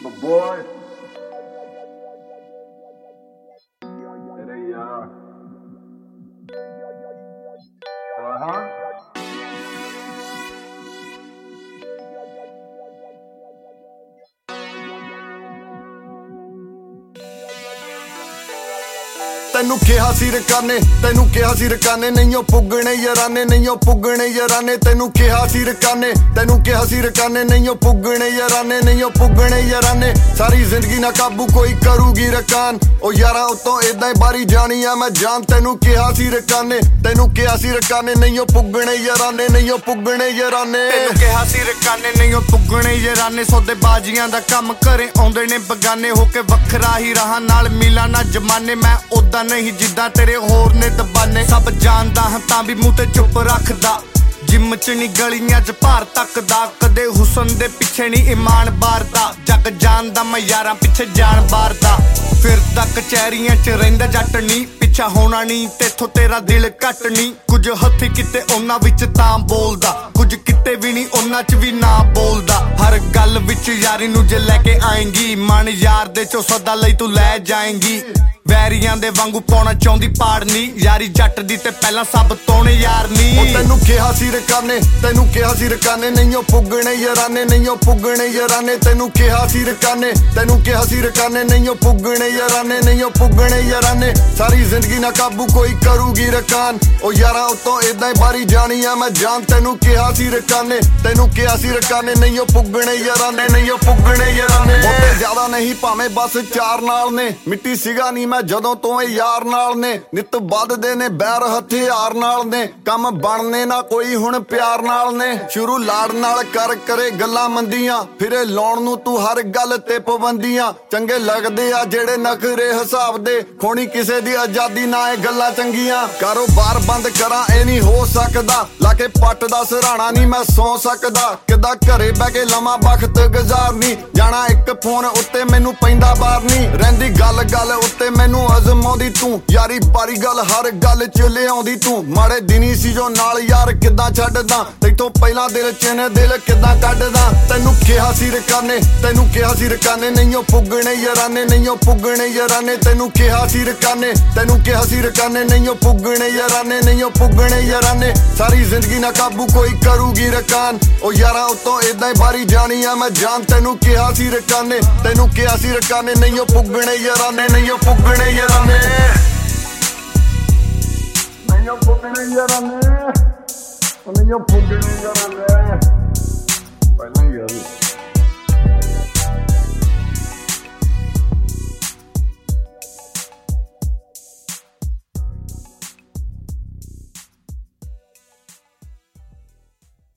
My boy. Hey, ਤੈਨੂੰ ਕਿਹਾ ਸੀ ਰਕਾਨੇ ਨਹੀਂ ਉਹ ਪੁੱਗਣੇ ਯਾਰਾਨੇ ਨਹੀਂ ਉਹ ਪੁੱਗਣੇ ਯਾਰਾਨੇ ਤੈਨੂੰ ਕਿਹਾ ਸੀ ਰਕਾਨੇ ਨਹੀਂ ਉਹ ਪੁੱਗਣੇ ਯਾਰਾਨੇ ਨਹੀਂ ਉਹ ਪੁੱਗਣੇ ਯਾਰਾਨੇ ਸਾਰੀ ਜ਼ਿੰਦਗੀ ਨਾ ਕਾਬੂ ਕੋਈ ਕਰੂਗੀ ਰਕਾਨ ਉਹ ਯਾਰਾਂ ਉਤੋਂ ਇਦਾਂ ਹੀ ਬਾਰੀ ਜਾਣੀ ਆ ਮੈਂ ਜਾਨ ਤੈਨੂੰ ਕਿਹਾ ਸੀ ਰਕਾਨੇ ਨਹੀਂ ਉਹ ਪੁੱਗਣੇ ਯਾਰਾਨੇ ਨਹੀਂ ਉਹ ਪੁੱਗਣੇ ਯਾਰਾਨੇ ਤੈਨੂੰ ਕਿਹਾ ਸੀ ਰਕਾਨੇ ਨਹੀਂ ਉਹ ਪੁੱਗਣੇ ਯਾਰਾਨੇ ਸੌਦੇ ਬਾਜੀਆਂ ਦਾ ਕੰਮ ਘਰੇ ਆਉਂਦੇ ਨੇ ਬਗਾਨੇ ਹੋ ਕੇ ਵੱਖਰਾ ਹੀ ਰਹਾ ਨਾਲ ਮਿਲਾ ਨਾ ਜਮਾਨੇ ਮੈਂ ਉਦਾਂ नहीं जिद्दां तेरे होर ने दबाने सब जानदा हां तां भी मूंह ते चुप रखदा जिम च नी गलियां च भार तकदा कदे हुसन दे पिछे नी ईमान बारदा जग जानदा मैं यारां पिछे जान बारदा फिरदा कचहरियां च रहिंदा जट नी पिछा होना नी तेथों तेरा दिल घट नी कुछ हत्थी किते उन्हां विच तां बोलदा कुछ किते भी नी उन्हां च भी ना बोलदा हर गल विच यारी नूं जे लैके आएंगी मन यार दे चो सदा लई तू लै जाएंगी ਵੈਰੀਆਂ ਦੇ ਵਾਂਗੂ ਪਾਉਣਾ ਚਾਹੁੰਦੀ ਪਾੜਨੀ ਯਾਰੀ ਜੱਟ ਦੀ ਤੇ ਪਹਿਲਾਂ ਸਭ ਤੋਣੇ ਯਾਰ ਨੀ ਤੈਨੂੰ ਕਿਹਾ ਸੀ ਰਕਾਨੇ ਨਹੀਂ ਉਹ ਪੁੱਗਣੇ ਯਾਰਾਨੇ ਨਹੀਂ ਉਹ ਪੁੱਗਣੇ ਯਾਰਾਨੇ ਤੈਨੂੰ ਕਿਹਾ ਸੀ ਰਕਾਨੇ ਨਹੀਂ ਉਹ ਪੁੱਗਣੇ ਯਾਰਾਨੇ ਨਹੀਂ ਉਹ ਪੁੱਗਣੇ ਯਾਰਾਨੇ ਸਾਰੀ ਜ਼ਿੰਦਗੀ ਨਾ ਕਾਬੂ ਕੋਈ ਕਰੂਗੀ ਰਕਾਨ ਉਹ ਯਾਰਾਂ ਉਤੋਂ ਇਦਾਂ ਹੀ ਬਾਰੀ ਜਾਣੀ ਆ ਮੈਂ ਜਾਨ ਤੈਨੂੰ ਕਿਹਾ ਸੀ ਰਕਾਨੇ ਨਹੀਂ ਉਹ ਪੁੱਗਣੇ ਯਾਰਾਨੇ ਨਹੀਂ ਉਹ ਪੁੱਗਣੇ ਯਾਰਾਨੇ ਬਹੁਤੇ ਜ਼ਿਆਦਾ ਨਹੀਂ ਭਾਵੇਂ ਬਸ ਚਾਰ ਨਾਲ ਨੇ ਮਿੱਟੀ ਸੀਗਾ ਨੀ ਮੈਂ ਜਦੋਂ ਤੋਂ ਇਹ ਯਾਰ ਨਾਲ ਨੇ ਨਿੱਤ ਵੱਧਦੇ ਨੇ ਬੈਰ ਹਥਿਆਰ ਨਾਲ ਨੇ ਕੰਮ ਬਣਨੇ ਨਾ ਕੋਈ ਹੁਣ ਪਿਆਰ ਨਾਲ ਨੇ ਸ਼ੁਰੂ ਲਾੜ ਨਾਲ ਕਰੇ ਗੱਲਾਂ ਮੰਦੀਆਂ ਫਿਰੇ ਲਾਉਣ ਨੂੰ ਤੂੰ ਹਰ ਗੱਲ ਤੇ ਪਾਬੰਦੀਆਂ ਚੰਗੇ ਲੱਗਦੇ ਆ ਜਿਹੜੇ ਨਖਰੇ ਹਿਸਾਬ ਦੇ ਖੋਣੀ ਕਿਸੇ ਦੀ ਆਜ਼ਾਦੀ ਨਾ ਇਹ ਗੱਲਾਂ ਚੰਗੀਆਂ ਕਾਰੋਬਾਰ ਬੰਦ ਕਰਾਂ ਇਹ ਨਹੀਂ ਹੋ ਸਕਦਾ ਲਾ ਕੇ ਪੱਟ ਦਾ ਸਰਾਣਾ ਨਹੀਂ ਮੈਂ ਸੌ ਸਕਦਾ ਕਿੱਦਾਂ ਘਰੇ ਬਹਿ ਕੇ ਲਵਾਂ ਵਕਤ ਗੁਜ਼ਾਰਨੀ ਜਾਣਾ ਇੱਕ ਫੋਨ ਉੱਤੇ ਮੈਨੂੰ ਪੈਂਦਾ ਬਾਰ ਨਹੀਂ ਰਹਿੰਦੀ ਗੱਲ ਉੱਤੇ ਮੈਨੂੰ ਅਜ਼ਮਾਉਂਦੀ ਤੂੰ ਯਾਰੀ ਪਾਰੀ ਗੱਲ ਹਰ ਗੱਲ ਚ ਲਿਆਉਂਦੀ ਤੂੰ ਮਾੜੇ ਦਿਨੀ ਸੀ ਜੋ ਨਾਲ ਯਾਰ ਕਿੱਦਾਂ ਛੱਡਦਾ ਤੈਥੋਂ ਪਹਿਲਾਂ ਦਿਲ ਚ ਨੇ ਦਿਲ ਕਿੱਦਾਂ ਕੱਢਦਾ ਤੈਨੂੰ ਕਿਹਾ ਸੀ ਰਕਾਨੇ ਨਹੀਂ ਉਹ ਪੁੱਗਣੇ ਯਾਰਾਨੇ ਨਹੀਂ ਉਹ ਪੁੱਗਣੇ ਯਾਰਾਨੇ ਤੈਨੂੰ ਕਿਹਾ ਸੀ ਰਕਾਨੇ ਨਹੀਂ ਉਹ ਪੁੱਗਣੇ ਯਾਰਾਨੇ ਨਹੀਂ ਉਹ ਪੁੱਗਣੇ ਯਾਰਾਨੇ ਸਾਰੀ ਜ਼ਿੰਦਗੀ ਨਾ ਕਾਬੂ ਕੋਈ ਕਰੂਗੀ ਰਕਾਨ ਉਹ ਯਾਰਾਂ ਉਤੋਂ ਇਦਾਂ ਹੀ ਬਾਰੀ ਜਾਣੀ ਆ ਮੈਂ ਜਾਨ ਤੈਨੂੰ ਕਿਹਾ ਸੀ ਰਕਾਨੇ ਨਹੀਂ ਉਹ ਪੁੱਗਣੇ ਯਾਰਾਨੇ ਨਹੀਂ ਉਹ ਪੁੱਗਣੇ ਯਾਰਾਨੇ ਨਹੀਂ ਉਹ ਪੁੱਗਣੇ ਯਾਰਾਨੇ ਪਹਿਲਾਂ ਹੀ ਯਾਰ